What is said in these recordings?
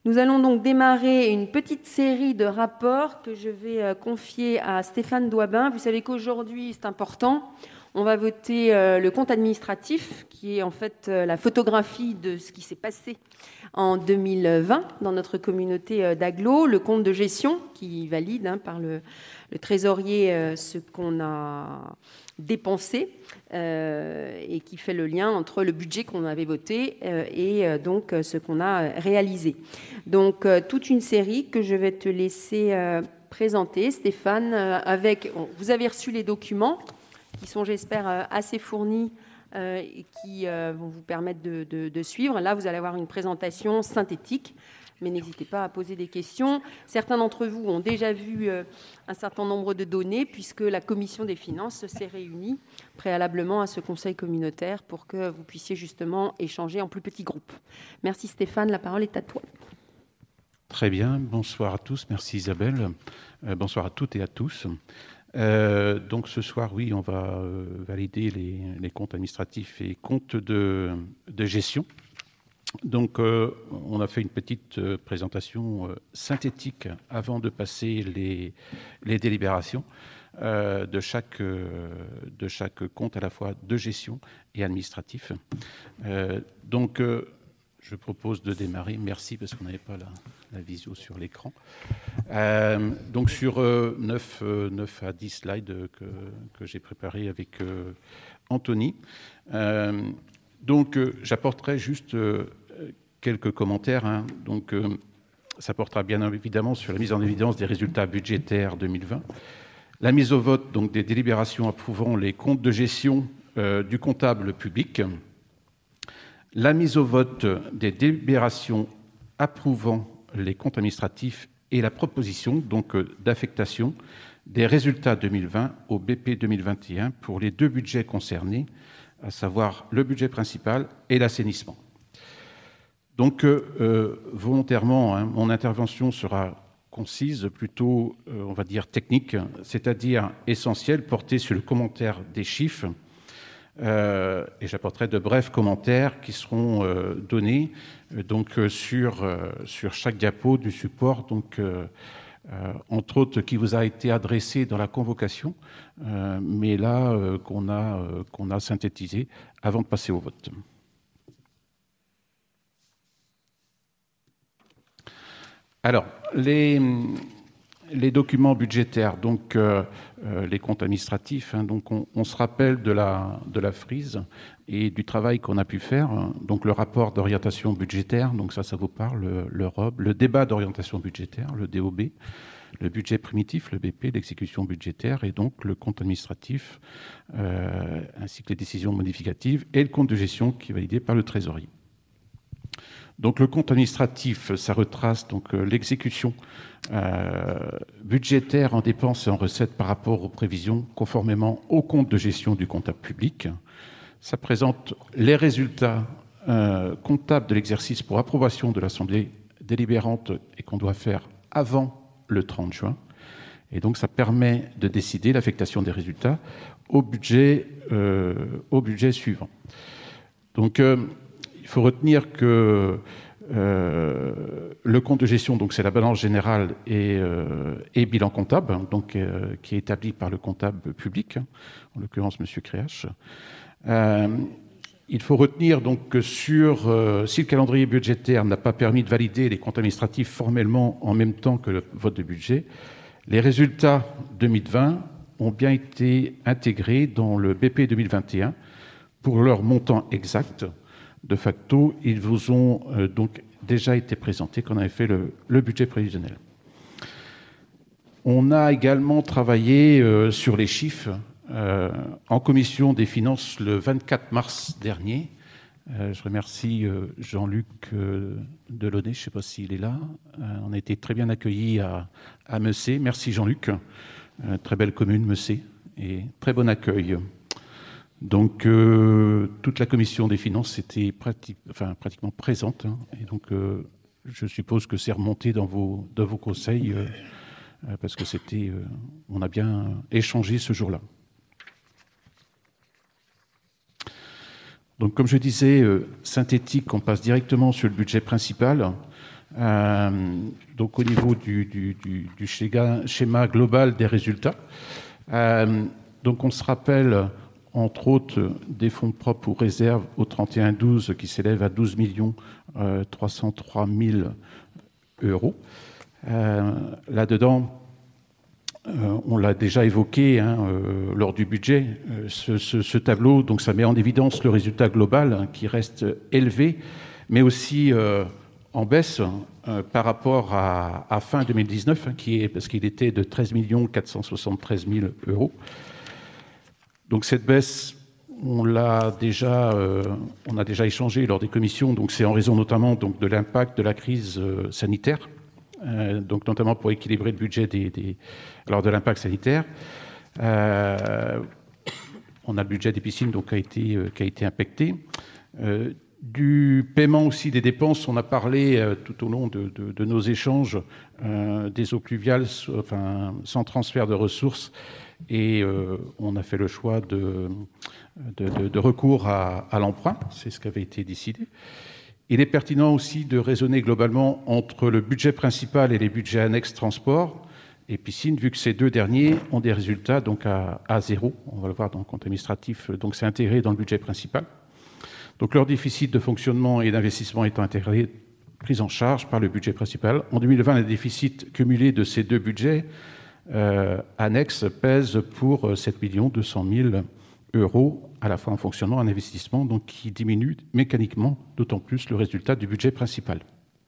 Nous allons donc démarrer une petite série de rapports que je vais confier à Stéphane Doisbain. Vous savez qu'aujourd'hui, c'est important, on va voter le compte administratif, qui est en fait la photographie de ce qui s'est passé en 2020 dans notre communauté d'agglos, le compte de gestion qui valide par le trésorier ce qu'on a dépensé et qui fait le lien entre le budget qu'on avait voté et donc ce qu'on a réalisé. Donc toute une série que je vais te laisser présenter, Stéphane, avec... Vous avez reçu les documents qui sont, j'espère, assez fournis et qui vont vous permettre de suivre. Là, vous allez avoir une présentation synthétique, mais n'hésitez pas à poser des questions. Certains d'entre vous ont déjà vu un certain nombre de données, puisque la commission des finances s'est réunie préalablement à ce conseil communautaire pour que vous puissiez justement échanger en plus petits groupes. Merci Stéphane, la parole est à toi. Très bien, bonsoir à tous, merci Isabelle. Bonsoir à toutes et à tous. Donc ce soir, oui, on va valider les comptes administratifs et comptes de gestion. Donc on a fait une petite présentation synthétique avant de passer les délibérations de chaque compte à la fois de gestion et administratif. Donc je propose de démarrer. Merci parce qu'on n'avait pas la visio sur l'écran. Donc sur 9 à 10 slides que j'ai préparés avec Anthony. Donc j'apporterai juste quelques commentaires. Donc ça portera bien évidemment sur la mise en évidence des résultats budgétaires 2020. La mise au vote donc, des délibérations approuvant les comptes de gestion du comptable public. La mise au vote des délibérations approuvant les comptes administratifs et la proposition donc d'affectation des résultats 2020 au BP 2021 pour les deux budgets concernés, à savoir le budget principal et l'assainissement. Donc volontairement, mon intervention sera concise, plutôt on va dire technique, c'est-à-dire essentielle, portée sur le commentaire des chiffres. Et j'apporterai de brefs commentaires qui seront donnés donc sur chaque diapo du support, donc entre autres qui vous a été adressé dans la convocation, mais là qu'on a synthétisé avant de passer au vote. Alors les documents budgétaires, donc les comptes administratifs, donc on se rappelle de la frise et du travail qu'on a pu faire. Donc le rapport d'orientation budgétaire, donc ça vous parle, le ROB, le débat d'orientation budgétaire, le DOB, le budget primitif, le BP, l'exécution budgétaire et donc le compte administratif, ainsi que les décisions modificatives et le compte de gestion qui est validé par le trésorier. Donc le compte administratif, ça retrace donc l'exécution budgétaire en dépenses et en recettes par rapport aux prévisions conformément au compte de gestion du comptable public. Ça présente les résultats comptables de l'exercice pour approbation de l'Assemblée délibérante et qu'on doit faire avant le 30 juin. Et donc ça permet de décider l'affectation des résultats au budget suivant. Donc il faut retenir que le compte de gestion, donc c'est la balance générale et bilan comptable, donc qui est établi par le comptable public, en l'occurrence M. Créache. Il faut retenir donc que si le calendrier budgétaire n'a pas permis de valider les comptes administratifs formellement en même temps que le vote de budget, les résultats 2020 ont bien été intégrés dans le BP 2021 pour leur montant exact. De facto, ils vous ont donc déjà été présentés quand on avait fait le budget prévisionnel. On a également travaillé sur les chiffres en commission des finances le 24 mars dernier. Je remercie Jean-Luc Delaunay, je ne sais pas s'il est là. On a été très bien accueillis à Messé. Merci Jean-Luc. Très belle commune, Messé, et très bon accueil. Donc, toute la commission des finances était pratiquement présente. Et donc, je suppose que c'est remonté dans vos conseils parce que on a bien échangé ce jour-là. Donc, comme je disais, synthétique, on passe directement sur le budget principal. Donc au niveau du schéma global des résultats. Donc on se rappelle, entre autres, des fonds propres ou réserves au 31-12 qui s'élèvent à 12 303 000 euros. Là-dedans, on l'a déjà évoqué lors du budget, ce tableau, donc ça met en évidence le résultat global qui reste élevé, mais aussi en baisse par rapport à fin 2019, parce qu'il était de 13 473 000 euros. Donc cette baisse, on a déjà échangé lors des commissions, donc c'est en raison notamment donc, de l'impact de la crise sanitaire, donc notamment pour équilibrer le budget alors de l'impact sanitaire. On a le budget des piscines donc, qui a été impacté. Du paiement aussi des dépenses, on a parlé tout au long de nos échanges des eaux pluviales sans transfert de ressources et on a fait le choix de recours à l'emprunt, c'est ce qui avait été décidé. Il est pertinent aussi de raisonner globalement entre le budget principal et les budgets annexes transport et piscine, vu que ces deux derniers ont des résultats donc à zéro. On va le voir dans le compte administratif, donc c'est intégré dans le budget principal. Donc leur déficit de fonctionnement et d'investissement étant intégré, pris en charge par le budget principal. En 2020, le déficit cumulé de ces deux budgets annexes pèse pour 7 200 000 euros, à la fois en fonctionnement et en investissement, donc qui diminue mécaniquement, d'autant plus le résultat du budget principal.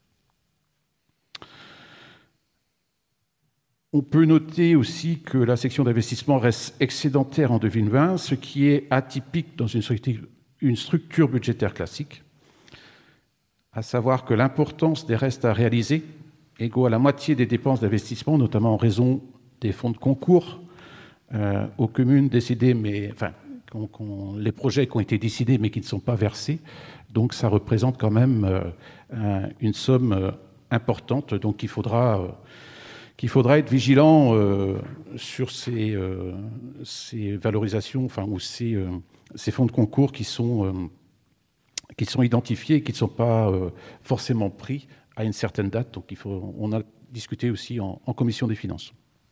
On peut noter aussi que la section d'investissement reste excédentaire en 2020, ce qui est atypique dans une structure budgétaire classique, à savoir que l'importance des restes à réaliser égale à la moitié des dépenses d'investissement, notamment en raison des fonds de concours aux communes décidées, les projets qui ont été décidés mais qui ne sont pas versés. Donc ça représente quand même une somme importante. Donc il faudra être vigilant sur ces valorisations, ou ces fonds de concours qui sont identifiés et qui ne sont pas forcément pris à une certaine date. Donc on a discuté aussi en commission des finances.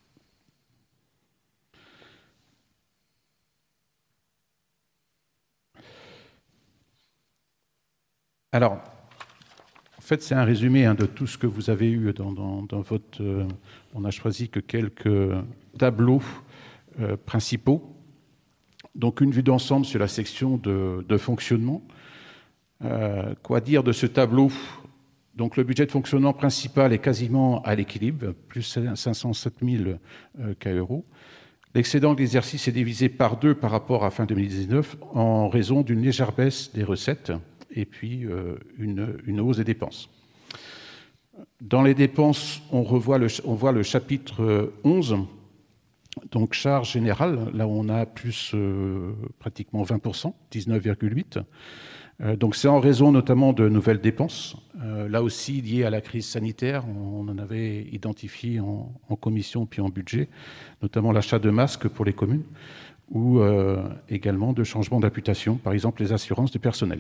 Alors, en fait, c'est un résumé de tout ce que vous avez eu dans votre... on n'a choisi que quelques tableaux principaux. Donc, une vue d'ensemble sur la section de fonctionnement. Quoi dire de ce tableau? Donc, le budget de fonctionnement principal est quasiment à l'équilibre, plus 507 000 euros. L'excédent de l'exercice est divisé par 2 par rapport à fin 2019 en raison d'une légère baisse des recettes et puis une hausse des dépenses. Dans les dépenses, on voit le chapitre 11, donc charge générale, là où on a plus pratiquement 20%, 19,8%. Donc c'est en raison notamment de nouvelles dépenses, là aussi liées à la crise sanitaire. On en avait identifié en commission puis en budget, notamment l'achat de masques pour les communes ou également de changements d'imputation, par exemple les assurances du personnel.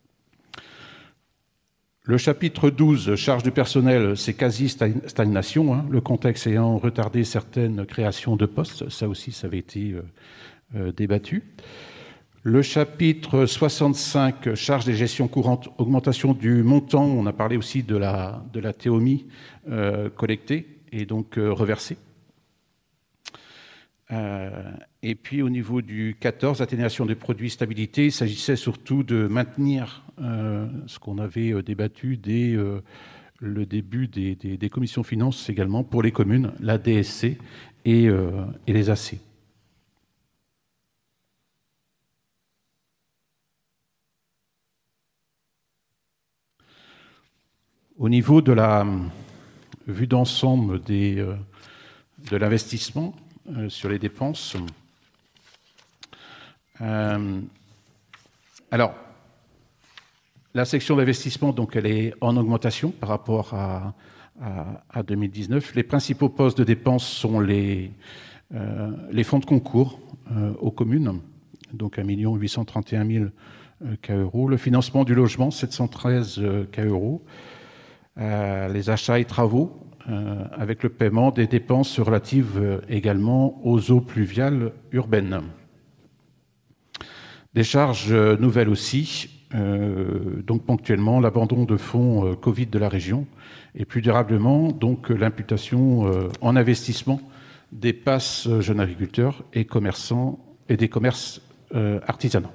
Le chapitre 12, charge du personnel, c'est quasi stagnation, le contexte ayant retardé certaines créations de postes, ça aussi ça avait été débattu. Le chapitre 65, charge des gestions courantes, augmentation du montant, on a parlé aussi de la TOMI collectée et donc reversée. Et puis au niveau du 14, atténuation des produits stabilité, il s'agissait surtout de maintenir ce qu'on avait débattu dès le début des commissions finances également pour les communes, la DSC et les AC. Au niveau de la vue d'ensemble de l'investissement sur les dépenses, alors, la section d'investissement, donc, elle est en augmentation par rapport à 2019. Les principaux postes de dépenses sont les fonds de concours aux communes, donc 1 831 000 euros. Le financement du logement, 713 euros. les achats et travaux, avec le paiement des dépenses relatives également aux eaux pluviales urbaines. Des charges nouvelles aussi, donc ponctuellement l'abandon de fonds Covid de la région et plus durablement donc l'imputation en investissement des passes jeunes agriculteurs et commerçants et des commerces artisanaux.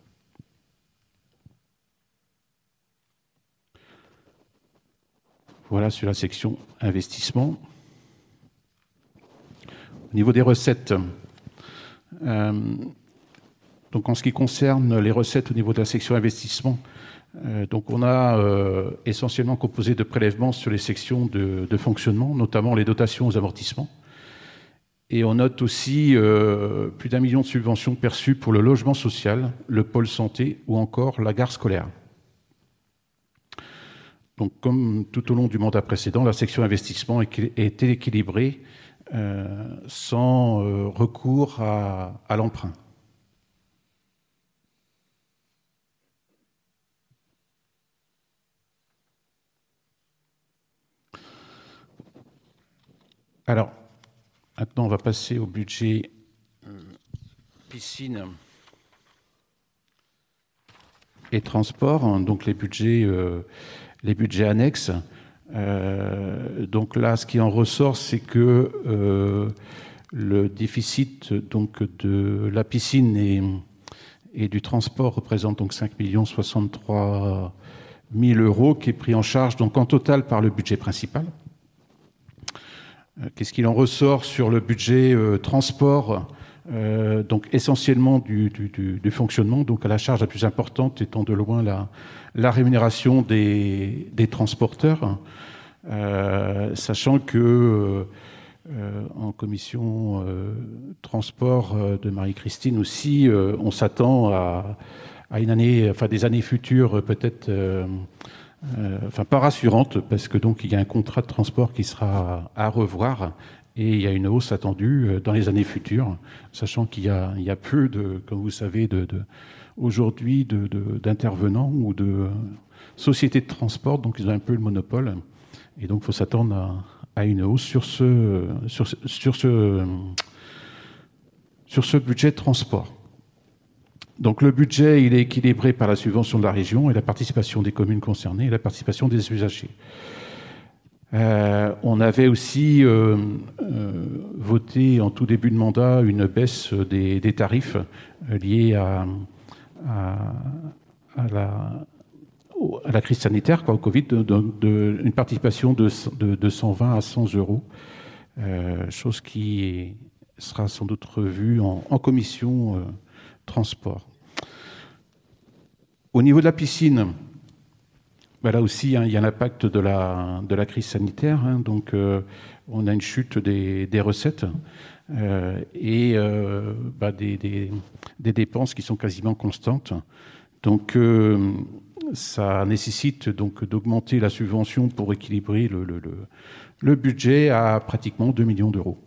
Voilà sur la section investissement. Au niveau des recettes, donc en ce qui concerne les recettes au niveau de la section investissement, donc on a essentiellement composé de prélèvements sur les sections de fonctionnement, notamment les dotations aux amortissements. Et on note aussi plus d'1 million de subventions perçues pour le logement social, le pôle santé ou encore la gare scolaire. Donc comme tout au long du mandat précédent, la section investissement est équilibrée sans recours à l'emprunt. Alors, maintenant, on va passer au budget piscine et transport, donc les budgets annexes. Donc là, ce qui en ressort, c'est que le déficit donc, de la piscine et du transport représente donc 5 063 000 euros, qui est pris en charge donc, en total par le budget principal. Qu'est-ce qu'il en ressort sur le budget transport, donc essentiellement du fonctionnement, donc à la charge la plus importante étant de loin la rémunération des transporteurs, sachant que en commission transport de Marie-Christine aussi, on s'attend à une année, enfin des années futures peut-être. Pas rassurante, parce que donc il y a un contrat de transport qui sera à revoir et il y a une hausse attendue dans les années futures, sachant qu'il y a peu de, comme vous savez, aujourd'hui d'intervenants ou de sociétés de transport, donc ils ont un peu le monopole, et donc il faut s'attendre à une hausse sur ce budget de transport. Donc le budget, il est équilibré par la subvention de la région et la participation des communes concernées et la participation des usagers. On avait aussi voté en tout début de mandat une baisse des tarifs liés à la crise sanitaire, au Covid, une participation de 120 à 100 euros, chose qui sera sans doute revue en commission transport. Au niveau de la piscine, là aussi, il y a l'impact de la crise sanitaire. Donc, on a une chute des recettes et des dépenses qui sont quasiment constantes. Donc, ça nécessite donc d'augmenter la subvention pour équilibrer le budget à pratiquement 2 millions d'euros.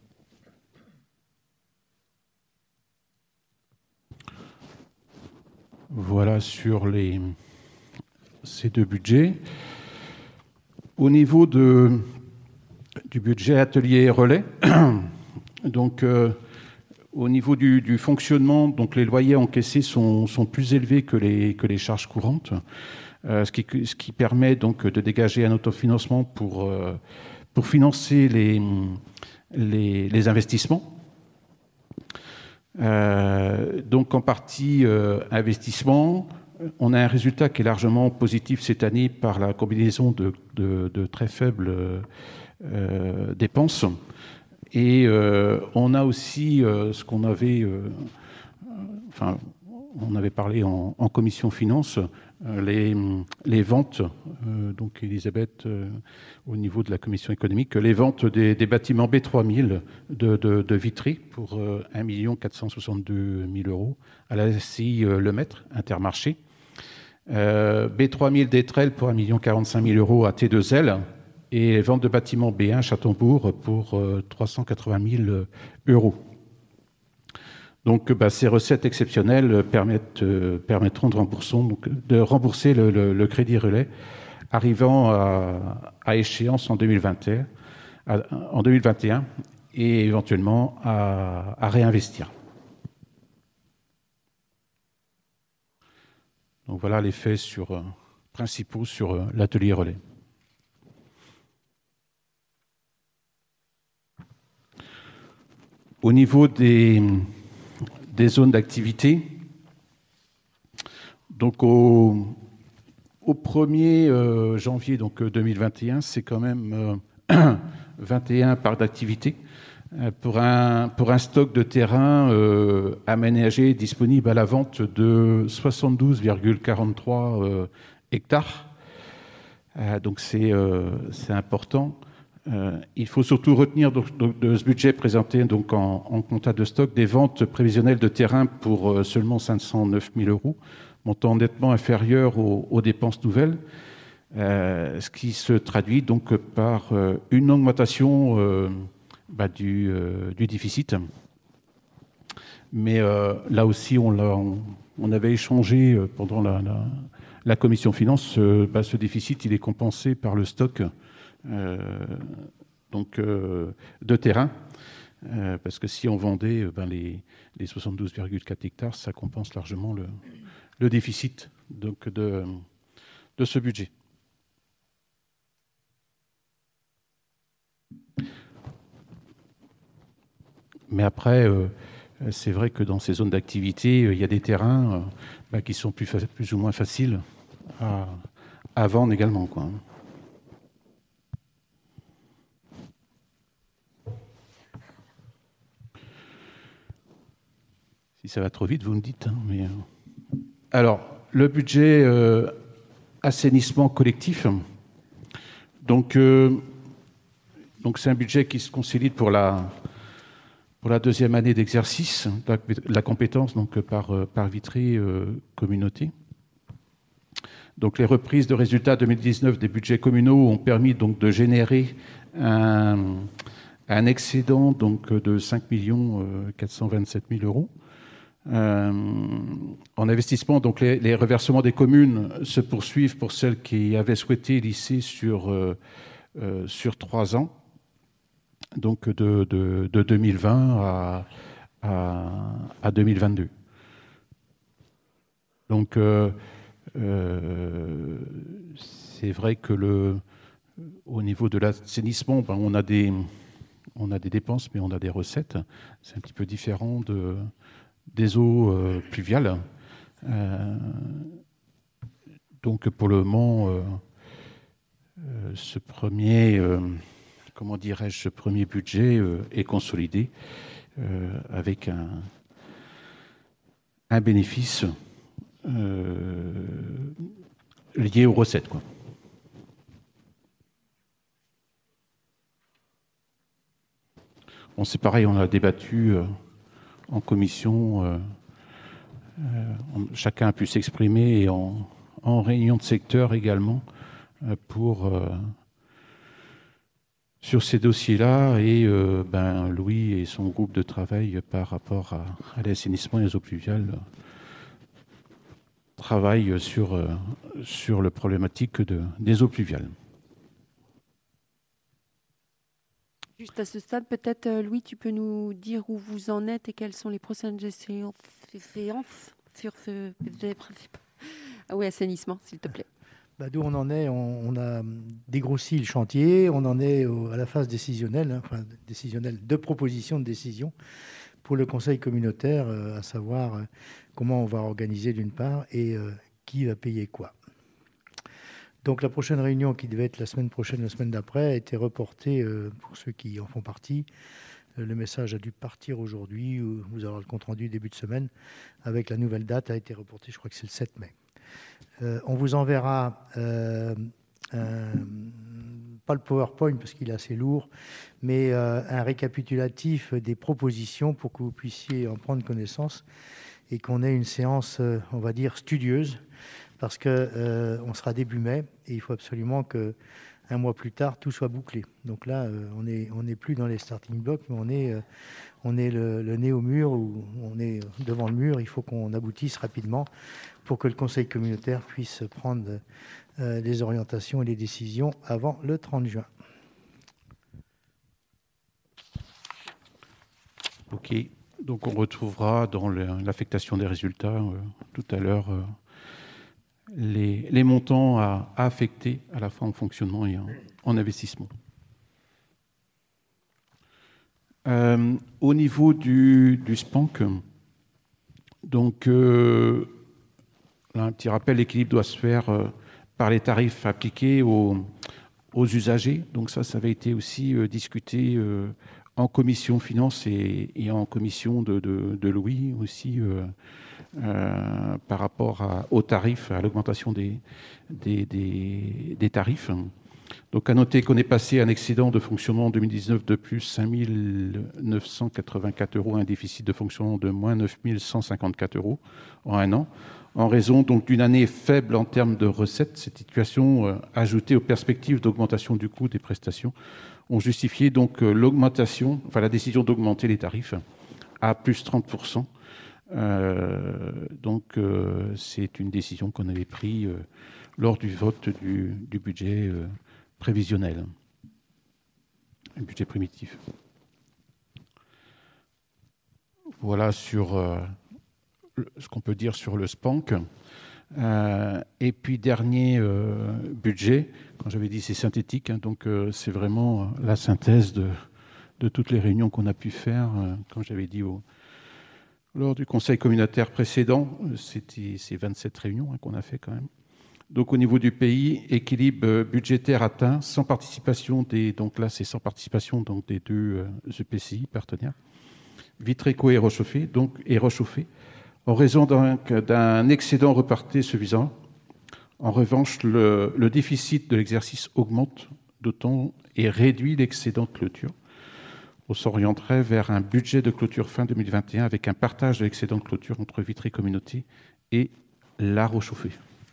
Voilà sur ces deux budgets. Au niveau du budget atelier et relais, donc au niveau du fonctionnement, donc les loyers encaissés sont plus élevés que les charges courantes, ce qui permet donc de dégager un autofinancement pour financer les investissements. Donc en partie investissement, on a un résultat qui est largement positif cette année par la combinaison de très faibles dépenses. Et on a aussi ce qu'on avait, on avait parlé en commission finance, les ventes, donc Elisabeth, au niveau de la commission économique, les ventes des bâtiments B3000 de Vitry pour 1 462 000 euros à la SCI Le Maître, Intermarché. B3000 d'Étrelles pour 1 45 000 euros à T2L et les ventes de bâtiments B1 Châteaubourg pour 380 000 euros. Donc, ces recettes exceptionnelles permettront de rembourser le crédit relais arrivant à échéance en 2021, et éventuellement à réinvestir. Donc voilà les faits principaux sur l'atelier relais. Au niveau des zones d'activité, donc au 1er janvier donc 2021, c'est quand même 21 parcs d'activité pour un stock de terrain aménagé disponible à la vente de 72,43 hectares. Donc c'est important. Il faut surtout retenir de ce budget présenté donc en compta de stock des ventes prévisionnelles de terrain pour seulement 509 000 €, montant nettement inférieur aux dépenses nouvelles, ce qui se traduit donc par une augmentation du déficit. Mais là aussi, on avait échangé pendant la commission finances, ce déficit il est compensé par le stock de terrain, parce que si on vendait les 72,4 hectares, ça compense largement le déficit donc de ce budget. Mais après, c'est vrai que dans ces zones d'activité, il y a des terrains qui sont plus ou moins faciles à vendre également, quoi. Si ça va trop vite, vous me dites. Mais... Alors, le budget assainissement collectif. Donc c'est un budget qui se consolide pour la deuxième année d'exercice de la compétence donc par Vitry Communauté. Donc les reprises de résultats 2019 des budgets communaux ont permis donc de générer un excédent donc de 5 427 000 €. En investissement, donc les reversements des communes se poursuivent pour celles qui avaient souhaité lisser sur 3 ans, donc de 2020 à 2022. Donc c'est vrai que au niveau de l'assainissement, on a des dépenses, mais on a des recettes. C'est un petit peu différent des eaux pluviales. Donc pour le moment, ce premier budget est consolidé avec un bénéfice lié aux recettes, quoi. Bon, c'est pareil, on a débattu en commission, chacun a pu s'exprimer et en réunion de secteur également sur ces dossiers-là, et Louis et son groupe de travail par rapport à l'assainissement et aux eaux pluviales travaillent sur la problématique des eaux pluviales. Juste à ce stade, peut-être, Louis, tu peux nous dire où vous en êtes et quelles sont les prochaines séances sur ce budget principal. Ah oui, assainissement, s'il te plaît. D'où on en est, on a dégrossi le chantier, on en est à la phase décisionnelle, décisionnelle de proposition de décision pour le conseil communautaire, à savoir comment on va organiser d'une part et qui va payer quoi. Donc la prochaine réunion, qui devait être la semaine prochaine, la semaine d'après, a été reportée pour ceux qui en font partie. Le message a dû partir aujourd'hui, vous aurez le compte-rendu début de semaine, avec la nouvelle date, a été reportée, je crois que c'est le 7 mai. On vous enverra, pas le PowerPoint parce qu'il est assez lourd, mais un récapitulatif des propositions pour que vous puissiez en prendre connaissance et qu'on ait une séance, on va dire, studieuse, parce qu'on sera début mai et il faut absolument qu'un un mois plus tard, tout soit bouclé. Donc là, on n'est plus dans les starting blocks, mais on est le nez au mur, ou on est devant le mur. Il faut qu'on aboutisse rapidement pour que le conseil communautaire puisse prendre les orientations et les décisions avant le 30 juin. OK. Donc on retrouvera dans l'affectation des résultats tout à l'heure les montants à affecter à la fois en fonctionnement et en investissement. Au niveau du SPANC, donc là, un petit rappel, l'équilibre doit se faire par les tarifs appliqués aux usagers. Donc ça avait été aussi discuté en commission finance et en commission de Louis aussi par rapport aux tarifs, à l'augmentation des tarifs. Donc à noter qu'on est passé à un excédent de fonctionnement en 2019 de plus 5 984 €, un déficit de fonctionnement de moins 9 154 € en un an, en raison donc d'une année faible en termes de recettes. Cette situation, ajoutée aux perspectives d'augmentation du coût des prestations, ont justifié donc la décision d'augmenter les tarifs à plus 30%. Donc c'est une décision qu'on avait prise lors du vote du budget prévisionnel, un budget primitif. Voilà sur ce qu'on peut dire sur le SPANC. Et puis dernier budget, quand j'avais dit c'est synthétique, donc c'est vraiment la synthèse de toutes les réunions qu'on a pu faire, comme j'avais dit lors du conseil communautaire précédent, c'est 27 réunions qu'on a fait quand même. Donc au niveau du pays, équilibre budgétaire atteint, sans participation donc là c'est sans participation donc des deux EPCI partenaires, Vitreco et Rechauffé, en raison d'un excédent reparté suffisant. En revanche, le déficit de l'exercice augmente d'autant et réduit l'excédent de clôture. On s'orienterait vers un budget de clôture fin 2021 avec un partage de l'excédent de clôture entre Vitré Communauté et la Rechauffée.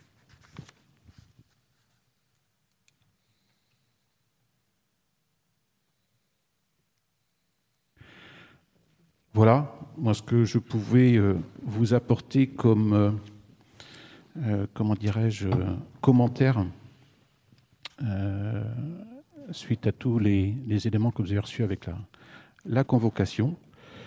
Voilà, moi ce que je pouvais vous apporter comme, commentaire suite à tous les éléments que vous avez reçus avec la convocation.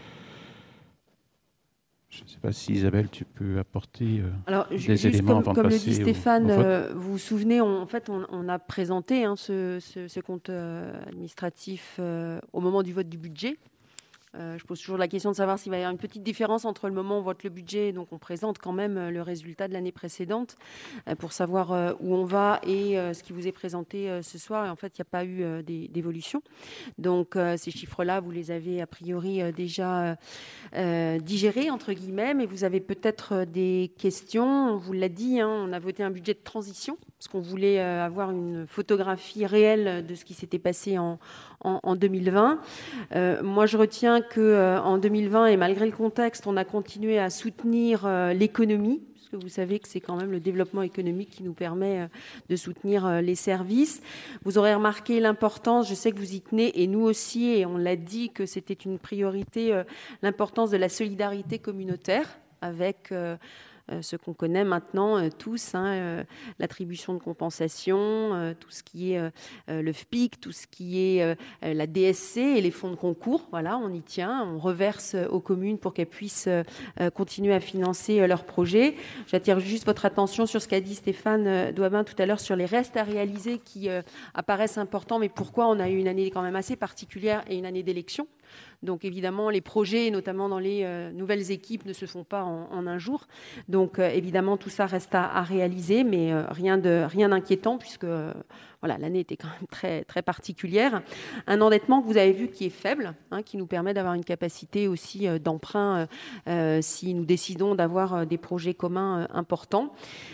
Je ne sais pas si Isabelle, tu peux apporter des éléments avant de passer au vote. Comme le dit Stéphane, vous vous souvenez, on a présenté ce compte administratif au moment du vote du budget. Je pose toujours la question de savoir s'il va y avoir une petite différence entre le moment où on vote le budget, donc on présente quand même le résultat de l'année précédente pour savoir où on va et ce qui vous est présenté ce soir. Et en fait, il n'y a pas eu d'évolution. Donc ces chiffres-là, vous les avez a priori déjà digérés, entre guillemets, mais vous avez peut-être des questions. On vous l'a dit, on a voté un budget de transition parce qu'on voulait avoir une photographie réelle de ce qui s'était passé en 2020. Moi, je retiens qu'en 2020, et malgré le contexte, on a continué à soutenir l'économie, parce que vous savez que c'est quand même le développement économique qui nous permet de soutenir les services. Vous aurez remarqué l'importance, je sais que vous y tenez, et nous aussi, et on l'a dit que c'était une priorité, l'importance de la solidarité communautaire avec ce qu'on connaît maintenant tous, l'attribution de compensation, tout ce qui est le FPIC, tout ce qui est la DSC et les fonds de concours. Voilà, on y tient, on reverse aux communes pour qu'elles puissent continuer à financer leurs projets. J'attire juste votre attention sur ce qu'a dit Stéphane Doibin tout à l'heure sur les restes à réaliser qui apparaissent importants, mais pourquoi on a eu une année quand même assez particulière et une année d'élection. Donc évidemment, les projets, notamment dans les nouvelles équipes, ne se font pas en un jour. Donc évidemment, tout ça reste à réaliser, mais rien d'inquiétant puisque voilà, l'année était quand même très, très particulière. Un endettement que vous avez vu qui est faible, qui nous permet d'avoir une capacité aussi d'emprunt si nous décidons d'avoir des projets communs importants.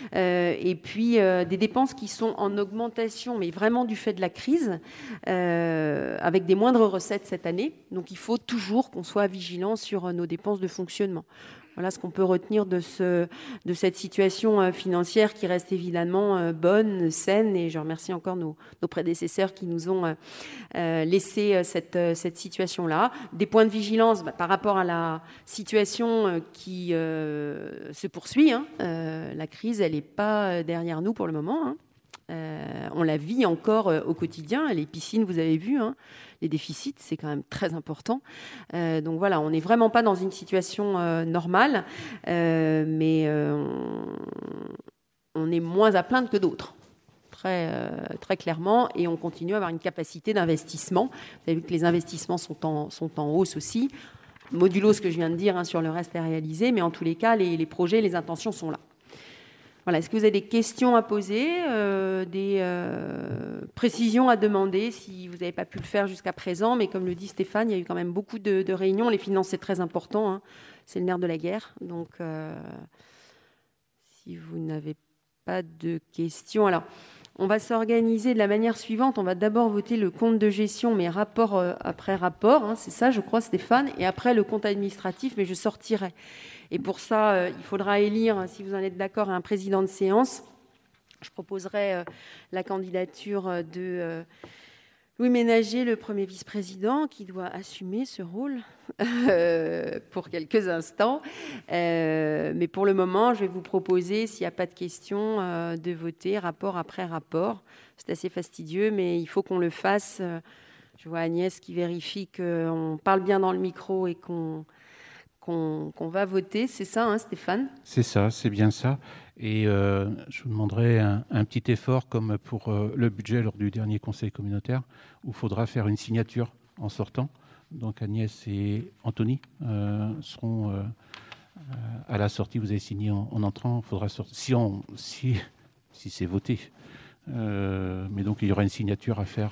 Et puis des dépenses qui sont en augmentation, mais vraiment du fait de la crise, avec des moindres recettes cette année. Donc il faut toujours qu'on soit vigilant sur nos dépenses de fonctionnement. Voilà ce qu'on peut retenir de cette situation financière qui reste évidemment bonne, saine, et je remercie encore nos prédécesseurs qui nous ont laissé cette situation-là. Des points de vigilance par rapport à la situation qui se poursuit. La crise, elle n'est pas derrière nous pour le moment. On la vit encore au quotidien. Les piscines, vous avez vu, les déficits, c'est quand même très important. Donc voilà, on n'est vraiment pas dans une situation normale, mais on est moins à plaindre que d'autres, très clairement, et on continue à avoir une capacité d'investissement. Vous avez vu que les investissements sont en hausse aussi, modulo ce que je viens de dire sur le reste à réaliser, mais en tous les cas, les projets, les intentions sont là. Voilà, est-ce que vous avez des questions à poser, des précisions à demander si vous n'avez pas pu le faire jusqu'à présent? Mais comme le dit Stéphane, il y a eu quand même beaucoup de réunions. Les finances, c'est très important. C'est le nerf de la guerre. Donc, si vous n'avez pas de questions... Alors, on va s'organiser de la manière suivante. On va d'abord voter le compte de gestion, mais rapport après rapport. C'est ça, je crois, Stéphane. Et après, le compte administratif, mais je sortirai. Et pour ça, il faudra élire, si vous en êtes d'accord, un président de séance. Je proposerai la candidature de Louis Ménager, le premier vice-président, qui doit assumer ce rôle pour quelques instants. Mais pour le moment, je vais vous proposer, s'il n'y a pas de questions, de voter rapport après rapport. C'est assez fastidieux, mais il faut qu'on le fasse. Je vois Agnès qui vérifie qu'on parle bien dans le micro et qu'on va voter. C'est ça, Stéphane ? C'est ça, c'est bien ça. Et je vous demanderai un petit effort, comme pour le budget lors du dernier conseil communautaire, où il faudra faire une signature en sortant. Donc Agnès et Anthony seront à la sortie. Vous avez signé en entrant. Il faudra sortir si c'est voté. Mais donc il y aura une signature à faire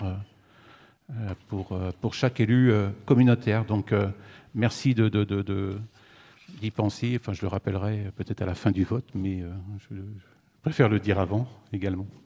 pour chaque élu communautaire. Donc merci d'y penser. Enfin, je le rappellerai peut-être à la fin du vote, mais je préfère le dire avant également.